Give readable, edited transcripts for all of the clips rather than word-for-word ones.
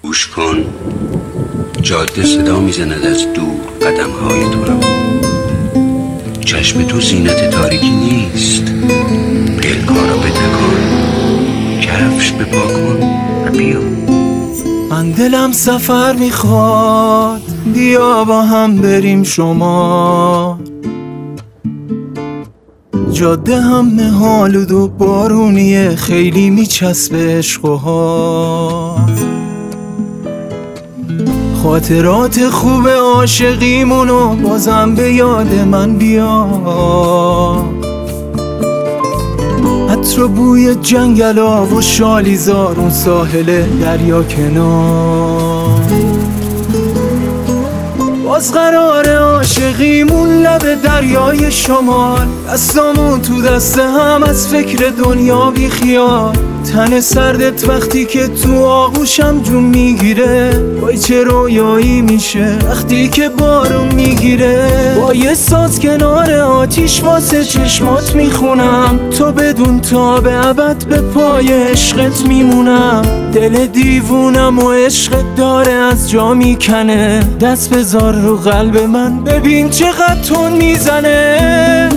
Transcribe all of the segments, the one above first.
گوش کن، جاده صدا میزند از دور قدم‌های تو را. چشم تو زینت تاریکی نیست، دلکارا بتکن، کفش بپا کن و بیا. من دلم سفر میخواد، بیا با هم بریم شما. جاده هم نهالود و بارونیه، خیلی میچسبه عشق و حال. خاطرات خوب عاشقیمونو بازم به یاد من بیا. عطر و بوی جنگلا و شالیزار، اون ساحل دریا کنار. باز قرار عاشقیمون لب دریای شمال، دستامون تو دست هم از فکر دنیا بی خیال. تن سردت وقتی که تو آغوشم جون میگیره، وای چه رویایی میشه وقتی که بارون میگیره. با یه ساز کنار آتیش واسه چشمات میخونم، تو بدون تا به ابد به پای عشقت میمونم. دل دیوونم و عشقت داره از جا میکنه، دست بذار رو قلب من ببین چقدر تون میزنه.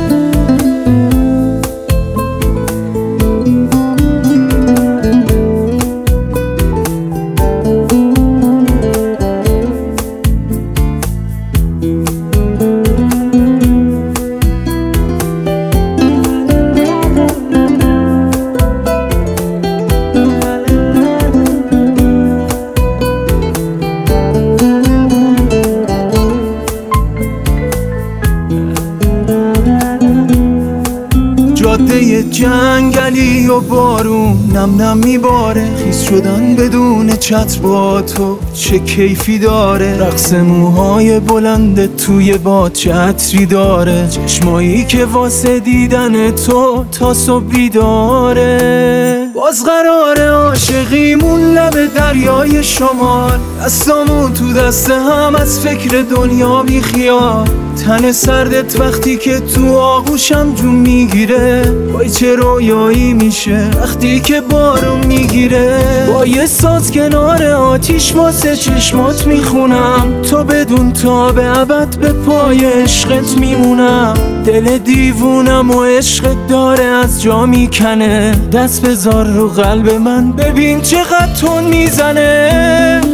جاده جنگلی و بارون نم نم میباره، خیس شدن بدون چتر با تو چه کیفی داره. رقص موهای بلند توی باد چه عطری داره، چشمایی که واسه دیدن تو تا صبح بیداره. باز قرار عاشقیمون لب دریای شمال، دستامون تو دست هم از فکر دنیا بی خیال. تن سردت وقتی که تو آغوشم جون میگیره، وای چه رویایی میشه وقتی که بارون میگیره. با یه ساز کنار آتیش واسه چشمات میخونم، تو بدون تا به ابد به پای عشقت میمونم. دل دیوونم و عشقت داره از جا میکنه، دست بذار رو قلب من ببین چقدر تون میزنه.